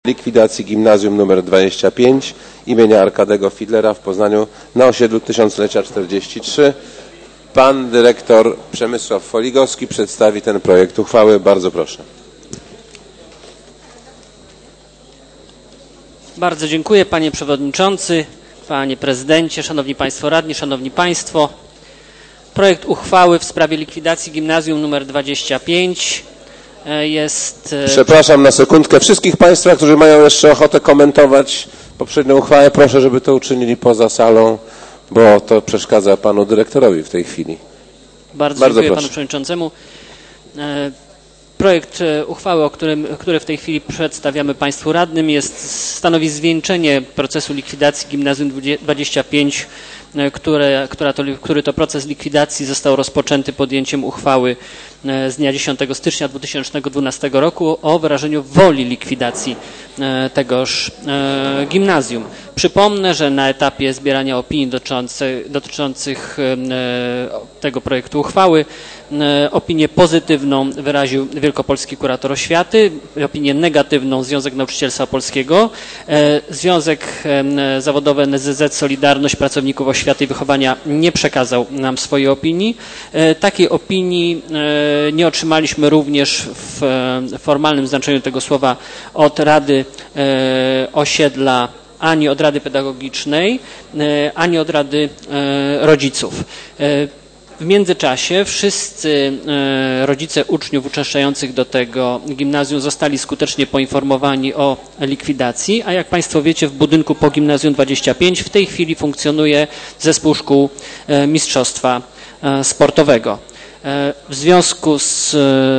likwidacji gimnazjum nr 25 imienia Arkadego Fidlera w Poznaniu na osiedlu Tysiąclecia 43. Pan dyrektor Przemysław Foligowski przedstawi ten projekt uchwały. Bardzo proszę. Bardzo dziękuję, panie przewodniczący, panie prezydencie, szanowni państwo radni, szanowni państwo. Projekt uchwały w sprawie likwidacji gimnazjum nr 25 jest... Przepraszam na sekundkę. Wszystkich państwa, którzy mają jeszcze ochotę komentować poprzednią uchwałę, proszę, żeby to uczynili poza salą, bo to przeszkadza panu dyrektorowi w tej chwili. Bardzo dziękuję panu przewodniczącemu. Projekt uchwały, który w tej chwili przedstawiamy państwu radnym, stanowi zwieńczenie procesu likwidacji gimnazjum 25, który to proces likwidacji został rozpoczęty podjęciem uchwały z dnia 10 stycznia 2012 roku o wyrażeniu woli likwidacji tegoż gimnazjum. Przypomnę, że na etapie zbierania opinii dotyczących tego projektu uchwały opinię pozytywną wyraził Wielkopolski Kurator Oświaty, opinię negatywną Związek Nauczycielstwa Polskiego, Związek Zawodowy NSZZ Solidarność Pracowników Oświaty i Wychowania nie przekazał nam swojej opinii. Takiej opinii nie otrzymaliśmy również w formalnym znaczeniu tego słowa od Rady Osiedla, ani od Rady Pedagogicznej, ani od Rady Rodziców. W międzyczasie wszyscy rodzice uczniów uczęszczających do tego gimnazjum zostali skutecznie poinformowani o likwidacji, a jak państwo wiecie, w budynku po gimnazjum 25 w tej chwili funkcjonuje zespół szkół mistrzostwa sportowego. W związku z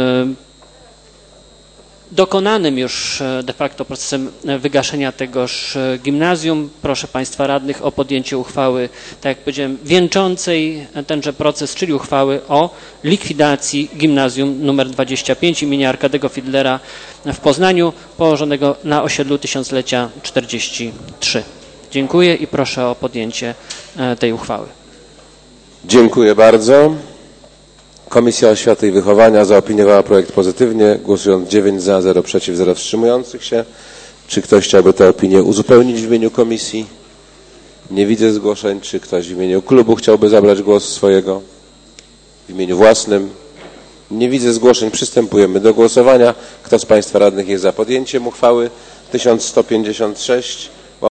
dokonanym już de facto procesem wygaszenia tegoż gimnazjum proszę państwa radnych o podjęcie uchwały, tak jak powiedziałem, wieńczącej tenże proces, czyli uchwały o likwidacji gimnazjum nr 25 imienia Arkadego Fidlera w Poznaniu, położonego na osiedlu Tysiąclecia 43. Dziękuję i proszę o podjęcie tej uchwały. Dziękuję bardzo. Komisja Oświaty i Wychowania zaopiniowała projekt pozytywnie, głosując 9 za, 0 przeciw, 0 wstrzymujących się. Czy ktoś chciałby tę opinię uzupełnić w imieniu komisji? Nie widzę zgłoszeń. Czy ktoś w imieniu klubu chciałby zabrać głos swojego? W imieniu własnym? Nie widzę zgłoszeń. Przystępujemy do głosowania. Kto z państwa radnych jest za podjęciem uchwały 1156?